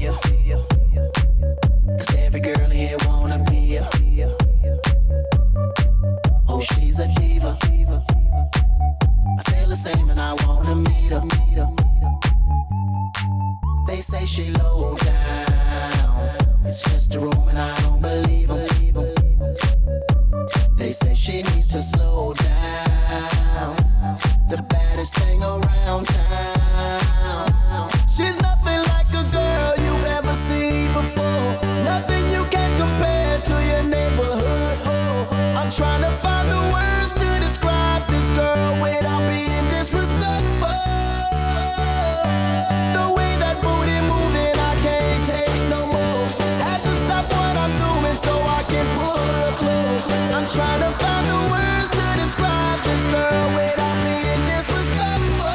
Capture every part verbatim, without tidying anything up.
ya. Cause every girl in here wanna be ya. Oh, she's a diva. I feel the same and I wanna meet her. They say she low down. It's just a room and I don't believe them. They say she needs to slow down. The baddest thing around town. She's nothing like a girl you've ever seen before. Nothing you can compare to your neighborhood. Oh, I'm trying to find the words to describe this girl without being disrespectful. The way that booty moving, I can't take no more. Had to stop what I'm doing so I can pull her close. I'm trying to find the words to describe this girl without being disrespectful.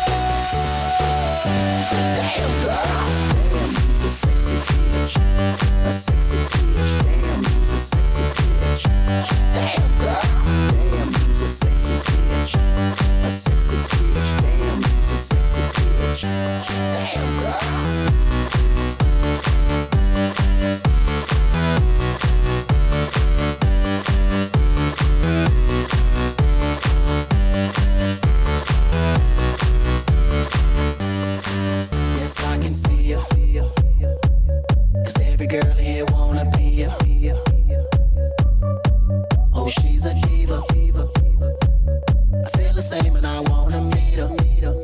Damn girl, damn, you's a sexy bitch, a sexy bitch. Damn, you's a sexy bitch. Damn girl, damn, you's a sexy bitch, a sexy bitch. Damn, you's a sexy bitch. Damn girl. Yes, I can see ya. Cause every girl here wanna be ya. Oh, she's a diva. I feel the same and I wanna meet her.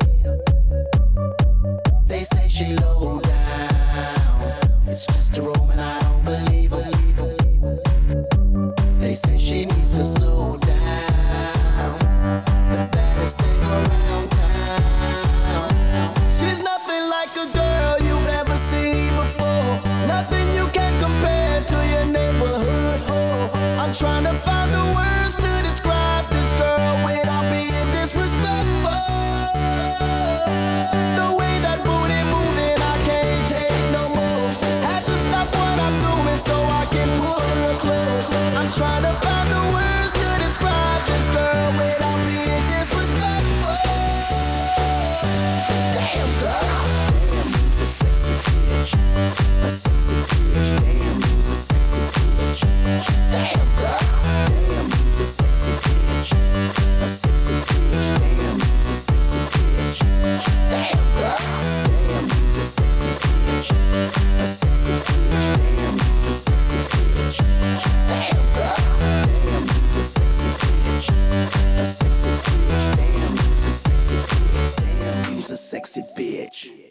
They say she low down. It's just a room and I don't believe them. They say she needs to slow down. The baddest thing around town. She's nothing like a girl you've ever seen before. Nothing you can compare to your neighborhood. Oh, I'm trying to find the words to describe this girl without being disrespectful. The way that booty moving, I can't take no more. Had to stop what I'm doing so I can pull her close. I'm trying to find the words to describe this girl without being disrespectful. Damn girl, damn, you's a sexy bitch, a sexy bitch. Damn, you's a sexy bitch. Damn girl, damn, you's a sexy bitch, a sexy bitch. Damn, you's a sexy bitch. Damn girl, damn, you's a sexy bitch, a sexy bitch. Damn, you's a sexy bitch. Damn girl, damn, you's a sexy bitch, a sexy bitch. Damn, you's a sexy bitch. Damn, you's a sexy bitch.